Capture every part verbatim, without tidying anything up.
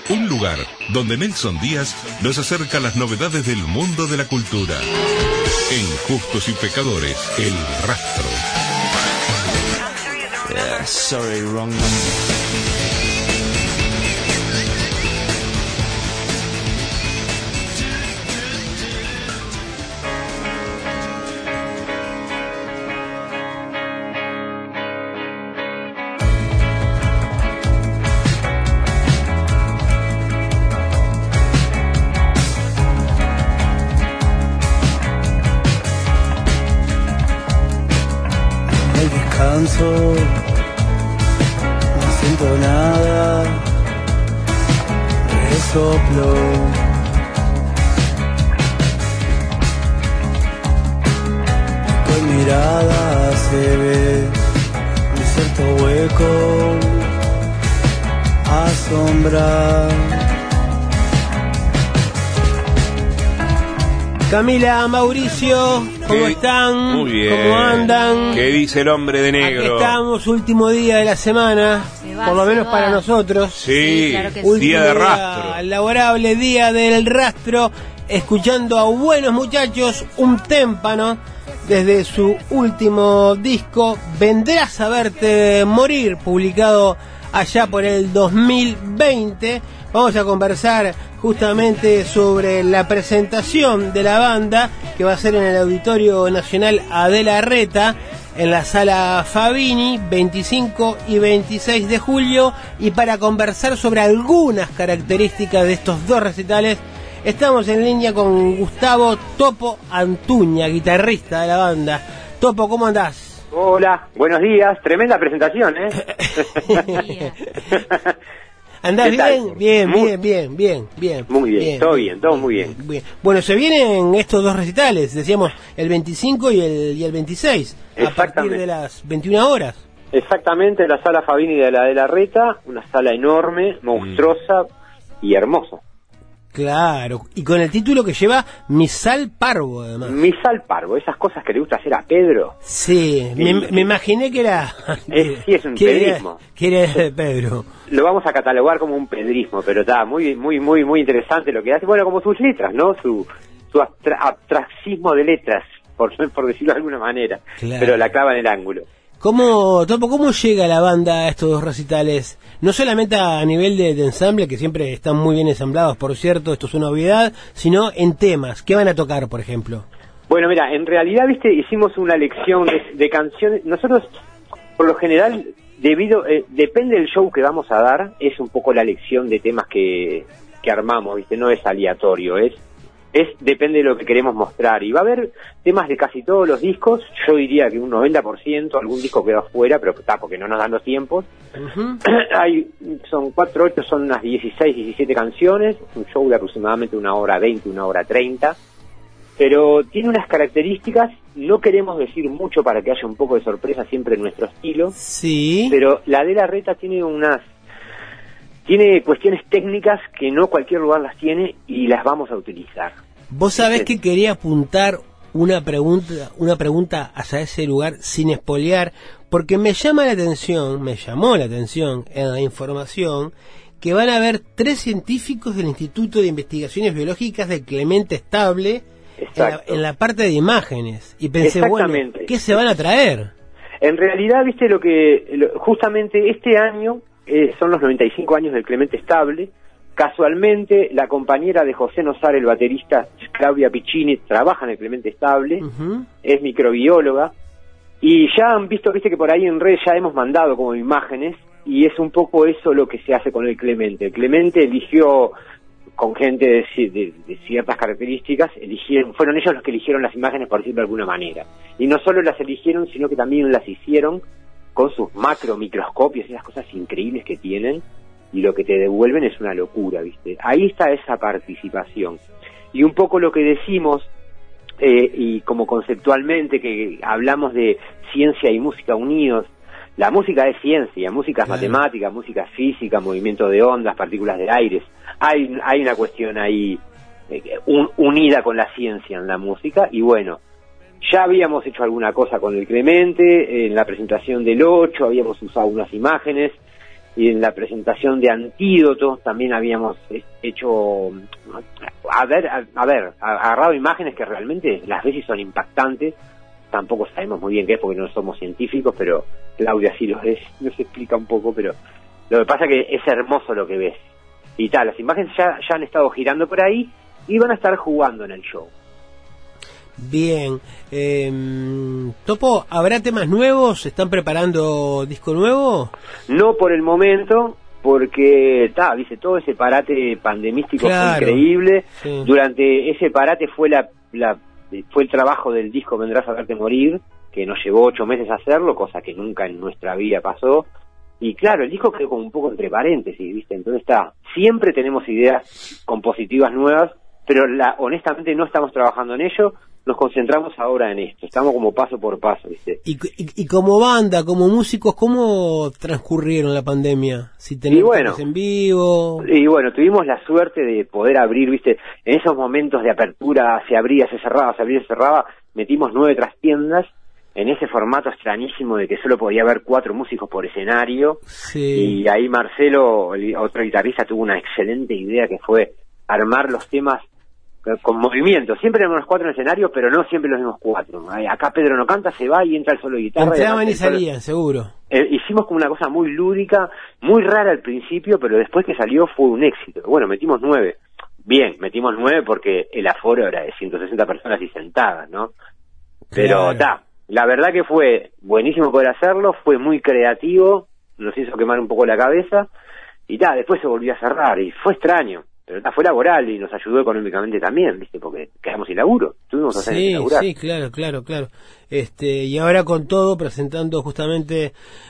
Un lugar donde Nelson Díaz nos acerca las novedades del mundo de la cultura. En Justos y Pecadores, El Rastro. Yeah, sorry, wrong number. No siento nada, resoplo. Con mirada se ve un cierto hueco, asombra. Camila, Mauricio, ¿cómo ¿Qué? están? Muy bien. ¿Cómo andan? ¿Qué dice el hombre de negro? Aquí estamos, último día de la semana, va, por lo menos va. para nosotros. Sí, Sí, claro que sí. Último día de rastro. laborable, día del rastro, escuchando a buenos muchachos, un témpano, desde su último disco, Vendrás a verte morir, publicado allá por el dos mil veinte. Vamos a conversar justamente sobre la presentación de la banda, que va a ser en el Auditorio Nacional Adela Reta, en la Sala Fabini, veinticinco y veintiséis de julio. Y para conversar sobre algunas características de estos dos recitales, estamos en línea con Gustavo Topo Antuña, guitarrista de la banda. Topo, ¿cómo andás? Hola, buenos días. Tremenda presentación, ¿eh? ¿Andás ¿Qué tal? bien? Bien, Muy- bien, bien, bien, bien. Muy bien, todo bien, todo muy bien. Bueno, se vienen estos dos recitales, decíamos, el veinticinco y el, y el veintiséis, a partir Exactamente. de las veintiuna horas. Exactamente, la sala Fabini de la de la Reta, una sala enorme, monstruosa y hermosa. Claro, y con el título que lleva Misal Parvo, además. Misal Parvo, esas cosas que le gusta hacer a Pedro. Sí, Sí. me, me imaginé que era... Es- sí, es un que era- pedrismo. Que era de Pedro. Lo vamos a catalogar como un pedrismo, pero está muy, muy, muy, muy interesante lo que hace. Bueno, como sus letras, ¿no? Su, su abstra- abstraccismo de letras, por, por decirlo de alguna manera. Claro. Pero la clava en el ángulo. ¿Cómo, Topo, cómo llega la banda a estos dos recitales? No solamente a nivel de, de ensamble, que siempre están muy bien ensamblados, por cierto, esto es una obviedad, sino en temas. ¿Qué van a tocar, por ejemplo? Bueno, mira, en realidad, viste, hicimos una lección de, de canciones. Nosotros, por lo general, debido, eh, depende del show que vamos a dar, es un poco la lección de temas que, que armamos, viste, no es aleatorio, es, es depende de lo que queremos mostrar. Y va a haber temas de casi todos los discos, yo diría que un noventa por ciento, algún disco quedó afuera, pero está, porque no nos dan los tiempos. Uh-huh. Hay, son cuatro, ocho, son unas dieciséis, diecisiete canciones, un show de aproximadamente una hora veinte, una hora treinta. Pero tiene unas características, no queremos decir mucho para que haya un poco de sorpresa siempre en nuestro estilo, Sí. pero la de la Reta tiene unas, tiene cuestiones técnicas que no cualquier lugar las tiene y las vamos a utilizar. Vos sabés que quería apuntar una pregunta, una pregunta hacia ese lugar sin espolear, porque me llama la atención, me llamó la atención en la información que van a haber tres científicos del Instituto de Investigaciones Biológicas de Clemente Estable en la, Exacto. en la parte de imágenes. Y pensé, bueno, Exactamente. ¿qué se van a traer? En realidad, viste lo que, lo- justamente este año eh, son los noventa y cinco años del Clemente Estable. Casualmente, la compañera de José Nosar, el baterista, Claudia Piccini, trabaja en el Clemente Estable, Ujú. es microbióloga, y ya han visto, viste que por ahí en red ya hemos mandado como imágenes, y es un poco eso lo que se hace con el Clemente. El Clemente eligió, con gente de, ci- de- de ciertas características, eligieron, fueron ellos los que eligieron las imágenes, por decirlo de alguna manera. Y no solo las eligieron, sino que también las hicieron con sus macro microscopios, esas cosas increíbles que tienen, y lo que te devuelven es una locura, ¿viste? Ahí está esa participación. Y un poco lo que decimos, eh, y como conceptualmente que hablamos de ciencia y música unidos, la música es ciencia, música es Claro. matemática, música es física, movimiento de ondas, partículas de aire. Hay, hay una cuestión ahí eh, un, unida con la ciencia en la música, y bueno, ya habíamos hecho alguna cosa con el Clemente, en la presentación del ocho habíamos usado unas imágenes, y en la presentación de Antídoto también habíamos hecho, a ver, a, a ver, agarrado imágenes que realmente las veces son impactantes. Tampoco sabemos muy bien qué es porque no somos científicos, pero Claudia sí los, es, nos explica un poco, pero lo que pasa que es hermoso lo que ves. Y tal, las imágenes ya, ya han estado girando por ahí y van a estar jugando en el show. Bien. Eh, Topo, ¿habrá temas nuevos? ¿Están preparando disco nuevo? No por el momento, porque ta, dice, todo ese parate pandemístico Claro. fue increíble. Sí. Durante ese parate fue la, la fue el trabajo del disco Vendrás a verte morir, que nos llevó ocho meses a hacerlo, cosa que nunca en nuestra vida pasó. Y claro, el disco quedó como un poco entre paréntesis, ¿viste? Entonces está, siempre tenemos ideas compositivas nuevas, pero la, honestamente no estamos trabajando en ello, nos concentramos ahora en esto, estamos como paso por paso, ¿viste? Y, y, y como banda, como músicos, ¿cómo transcurrieron la pandemia? Si Y tenemos bueno, en vivo... Y bueno, tuvimos la suerte de poder abrir, ¿viste? En esos momentos de apertura se abría, se cerraba, se abría, se cerraba, metimos nueve trastiendas en ese formato extrañísimo de que solo podía haber cuatro músicos por escenario. Sí. Y ahí Marcelo, el otro guitarrista, tuvo una excelente idea que fue armar los temas con movimiento. Siempre éramos los cuatro en escenario, pero no siempre los mismos cuatro. Acá Pedro no canta, se va y entra el solo de guitarra. Entraban y, y solo... salían, seguro. Eh, hicimos como una cosa muy lúdica, muy rara al principio, pero después que salió fue un éxito. Bueno, metimos nueve. Bien, metimos nueve porque el aforo era de ciento sesenta personas y sentadas, ¿no? Pero Claro. ta, la verdad que fue buenísimo poder hacerlo, fue muy creativo, nos hizo quemar un poco la cabeza, y ta, después se volvió a cerrar, y fue extraño. Pero ta, fue laboral y nos ayudó económicamente también, ¿viste? Porque quedamos sin laburo, tuvimos dos años sin Sí, laburar. sí, claro, claro, claro. Este, y ahora con todo, presentando justamente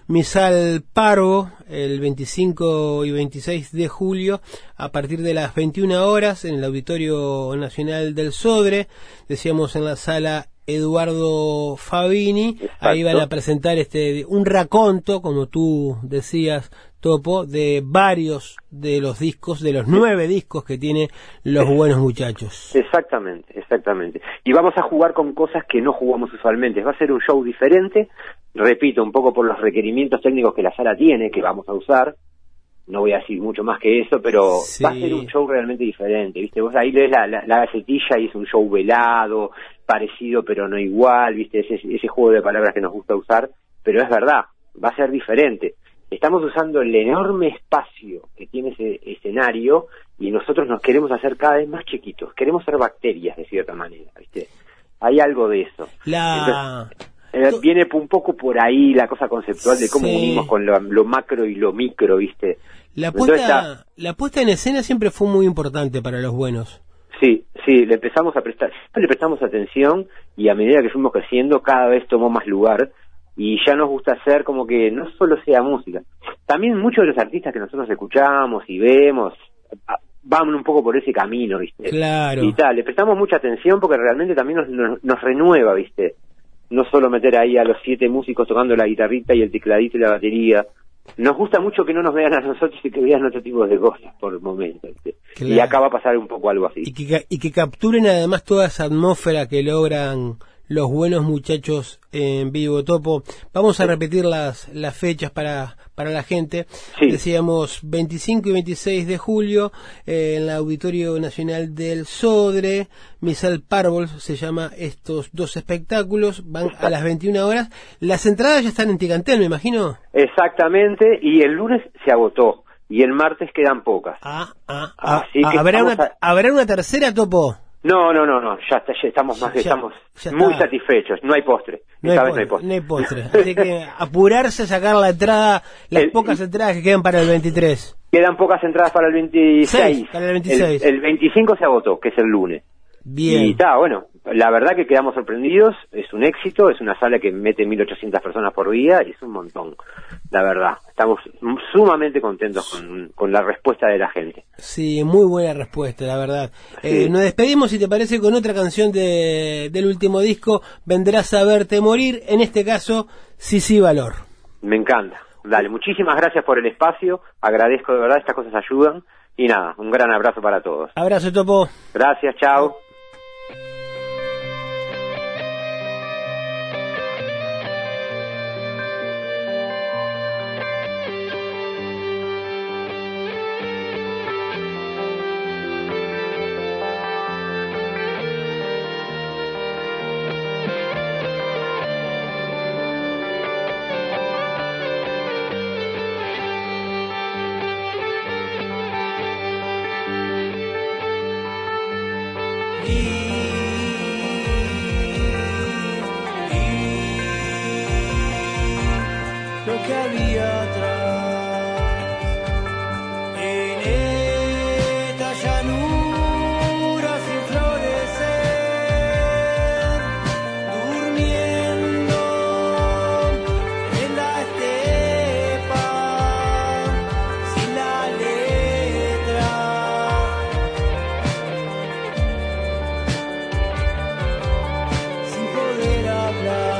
Misal Parvo, el veinticinco y veintiséis de julio, a partir de las veintiuna horas, en el Auditorio Nacional del Sodre, decíamos en la sala Eduardo Fabini. Exacto. Ahí van a presentar este un raconto, como tú decías, Topo, de varios de los discos, de los nueve discos que tiene Los Buenos Muchachos. Exactamente, exactamente. Y vamos a jugar con cosas que no jugamos usualmente. Va a ser un show diferente, repito, un poco por los requerimientos técnicos que la sala tiene, que vamos a usar. No voy a decir mucho más que eso, pero Sí. va a ser un show realmente diferente, ¿viste? Vos ahí lees la, la, la gacetilla y es un show velado, parecido pero no igual, ¿viste? Ese, ese juego de palabras que nos gusta usar, pero es verdad, va a ser diferente. Estamos usando el enorme espacio que tiene ese escenario y nosotros nos queremos hacer cada vez más chiquitos, queremos ser bacterias de cierta manera, ¿viste? Hay algo de eso. La... Entonces, eh, viene un poco por ahí la cosa conceptual de cómo Sí. unimos con lo, lo macro y lo micro, ¿viste? La Entonces, puesta, está- la puesta en escena siempre fue muy importante para Los Buenos. Sí, sí, le empezamos a prestar, siempre le prestamos atención y a medida que fuimos creciendo cada vez tomó más lugar y ya nos gusta hacer como que no solo sea música. También muchos de los artistas que nosotros escuchamos y vemos a- van un poco por ese camino, ¿viste? Claro. Y tal, le prestamos mucha atención porque realmente también nos, nos, nos renueva, ¿viste? No solo meter ahí a los siete músicos tocando la guitarrita y el tecladito y la batería. Nos gusta mucho que no nos vean a nosotros y que vean otro tipo de cosas por el momento, ¿viste? Claro. Y acá va a pasar un poco algo así. Y que, ca- y que capturen además toda esa atmósfera que logran Los Buenos Muchachos en vivo. Topo, vamos a repetir las, las fechas para, para la gente. Sí. Decíamos veinticinco y veintiséis de julio eh, en el Auditorio Nacional del Sodre. Misal Parvol se llama estos dos espectáculos, van a las veintiuna horas. Las entradas ya están en Ticantel, me imagino. Exactamente, y el lunes se agotó, y el martes quedan pocas. Ah, ah, ah, Así que ¿habrá, estamos una, a- ¿Habrá una tercera, Topo? No, no, no, no, ya, está, ya estamos más, Ya- estamos ya muy está. satisfechos, no hay postre, No esta hay, vez no hay postre, postre. no hay postre. Así que apurarse a sacar la entrada, las El- pocas entradas que quedan para el veintitrés. Quedan pocas entradas para el veintiséis. Seis, para el veintiséis. El, el veinticinco se agotó, que es el lunes. Bien. Y está, bueno, la verdad que quedamos sorprendidos, es un éxito, es una sala que mete mil ochocientas personas por día y es un montón, la verdad. Estamos sumamente contentos con, con la respuesta de la gente. Sí, muy buena respuesta, la verdad. Eh, Sí. nos despedimos, si te parece, con otra canción de, del último disco, Vendrás a verte morir, en este caso, Sí, sí, valor. Me encanta. Dale, muchísimas gracias por el espacio, agradezco de verdad, estas cosas ayudan. Y nada, un gran abrazo para todos. Abrazo, Topo. Gracias, chao. Lo que había atrás en esta llanura sin florecer, durmiendo en la estepa sin la letra, sin poder hablar.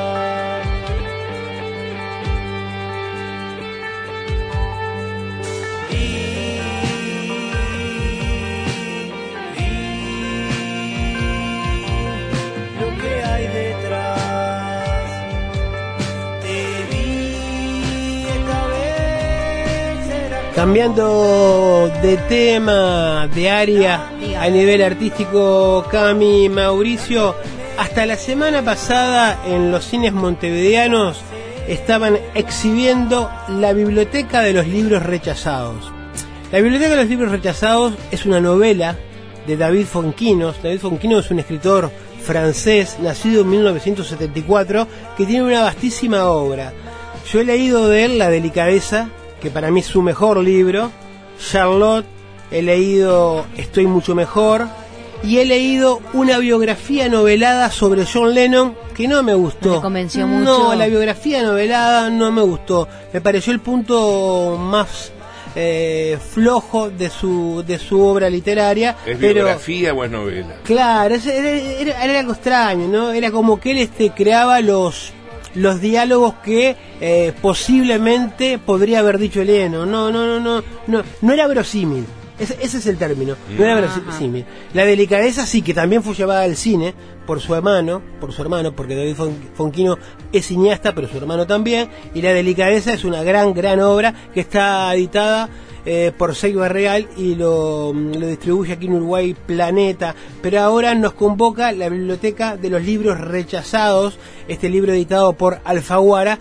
Cambiando de tema, de área a nivel artístico, Cami, Mauricio, hasta la semana pasada en los cines montevideanos estaban exhibiendo la Biblioteca de los Libros Rechazados. La Biblioteca de los Libros Rechazados es una novela de David Fonquinos. David Fonquinos es un escritor francés, nacido en mil novecientos setenta y cuatro, que tiene una vastísima obra. Yo he leído de él La Delicadeza, que para mí es su mejor libro, Charlotte, he leído Estoy mucho mejor, y he leído una biografía novelada sobre John Lennon que no me gustó. Me convenció mucho. No, la biografía novelada no me gustó. Me pareció el punto más eh, flojo de su de su obra literaria. ¿Es pero, biografía o es novela? Claro, era, era, era algo extraño, ¿no? Era como que él este creaba los los diálogos que eh, posiblemente podría haber dicho Lennon. No, no, no, no, no, no era verosímil. Ese, ese es el término, no era verosímil. La Delicadeza sí, que también fue llevada al cine por su hermano, por su hermano, porque David Fonquino es cineasta, pero su hermano también. Y La Delicadeza es una gran, gran obra que está editada eh, por Seiba Real y lo, lo distribuye aquí en Uruguay Planeta. Pero ahora nos convoca la Biblioteca de los Libros Rechazados, este libro editado por Alfaguara,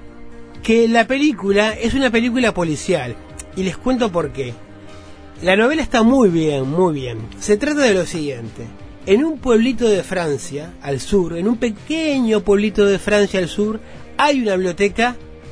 que la película es una película policial. Y les cuento por qué. La novela está muy bien, muy bien. Se trata de lo siguiente. En un pueblito de Francia, al sur, en un pequeño pueblito de Francia al sur, hay una biblioteca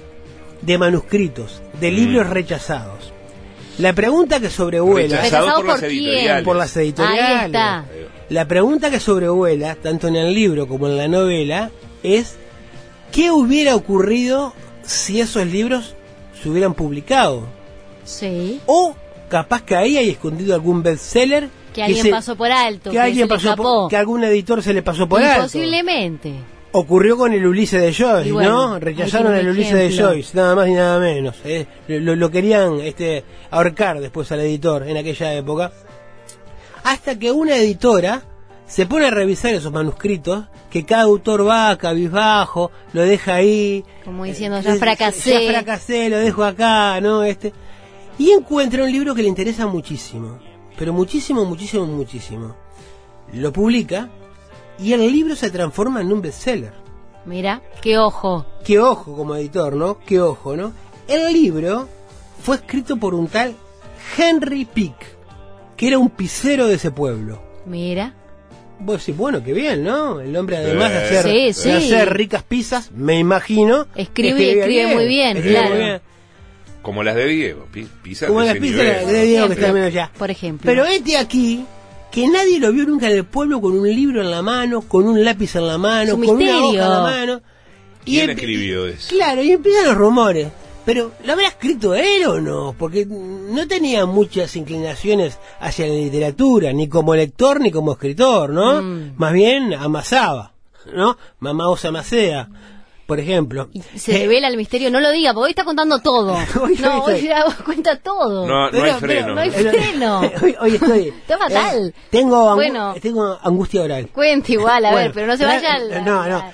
de manuscritos, de libros rechazados. La pregunta que sobrevuela... ¿Rechazados por, por las quién? editoriales? Por las editoriales. Ahí está. La pregunta que sobrevuela, tanto en el libro como en la novela, es ¿qué hubiera ocurrido si esos libros se hubieran publicado? Sí. O capaz que ahí hay escondido algún bestseller Que alguien se- pasó por alto, que que alguien se le pasó escapó. por, que algún editor se le pasó por alto. Posiblemente. Ocurrió con el Ulises de Joyce, Y bueno, ¿no? ahí Rechazaron tiene el un Ulises de ejemplo. Joyce, nada más y nada menos. ¿eh? Lo, lo querían este, ahorcar después al editor en aquella época. Hasta que una editora se pone a revisar esos manuscritos, que cada autor va cabizbajo, lo deja ahí. Como diciendo, eh, ya fracasé. Ya fracasé, lo dejo acá, ¿no? Este. Y encuentra un libro que le interesa muchísimo. Pero muchísimo, muchísimo, muchísimo. Lo publica y el libro se transforma en un bestseller. Mira, qué ojo. Qué ojo como editor, ¿no? Qué ojo, ¿no? El libro fue escrito por un tal Henry Pick, que era un pisero de ese pueblo. Mira. Vos decís, bueno, qué bien, ¿no? El hombre, además de hacer, Sí, de sí. hacer ricas pizzas, me imagino. Escribe- escribe muy bien, escribe claro. muy bien. Como las de Diego, pi- pizzas Como de las ese pizzas nivel. de Diego, que Ejemplo, está menos ya. Por ejemplo. Pero este aquí, que nadie lo vio nunca en el pueblo con un libro en la mano, con un lápiz en la mano, Es un con una misterio. hoja en la mano. ¿Quién empe- escribió eso? Claro, y empiezan los rumores. Pero, ¿lo habrá escrito él o no? Porque no tenía muchas inclinaciones hacia la literatura, ni como lector ni como escritor, ¿no? Mm. Más bien amasaba, ¿no? Mamá os amasea, por ejemplo. Y se Eh, revela el misterio, no lo diga, porque hoy está contando todo. Hoy no, estoy- hoy ya cuenta todo. No, no Pero- hay pero freno. no hay ¿no? freno. hoy, hoy estoy. Está fatal. eh, tengo, angu- Bueno. tengo angustia oral. Cuenta igual, a Bueno, ver, pero no se la- vaya al... No, no.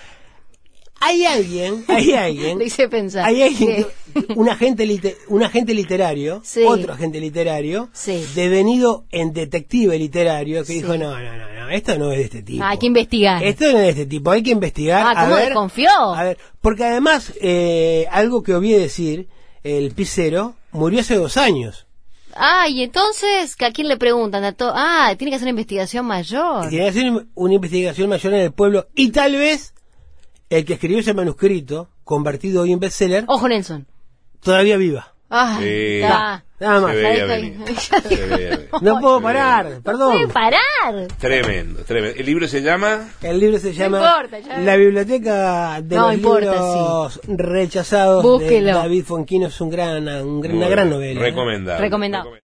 Hay alguien, hay alguien. Le hice pensar. Hay alguien, ¿Qué? que- un agente, lite- un agente literario, Sí. otro agente literario, Sí. devenido en detective literario, que Sí. dijo, no, no, no, no, esto no es de este tipo. Ah, hay que investigar. Esto no es de este tipo, hay que investigar. Ah, a ¿cómo ver, desconfió? A ver, porque además, eh, algo que obvié decir, el pisero murió hace dos años. Ah, y entonces, ¿a quién le preguntan? A to- ah, tiene que hacer una investigación mayor. Tiene que hacer una investigación mayor en el pueblo y tal vez el que escribió ese manuscrito, convertido hoy en bestseller, Ojo, Nelson. todavía viva. Ah, Sí. está. Nada más. Se veía Ahí venir. está. Se veía venir. No puedo Se parar, veía perdón. ¡Puede parar! Tremendo, tremendo. El libro se llama... El libro se llama importa, ya La Biblioteca de No los importa, Libros Rechazados de Búsquelo. David Fonquino. Es un gran, un gran- una gran novela. ¿eh? Recomendado. Recomendado.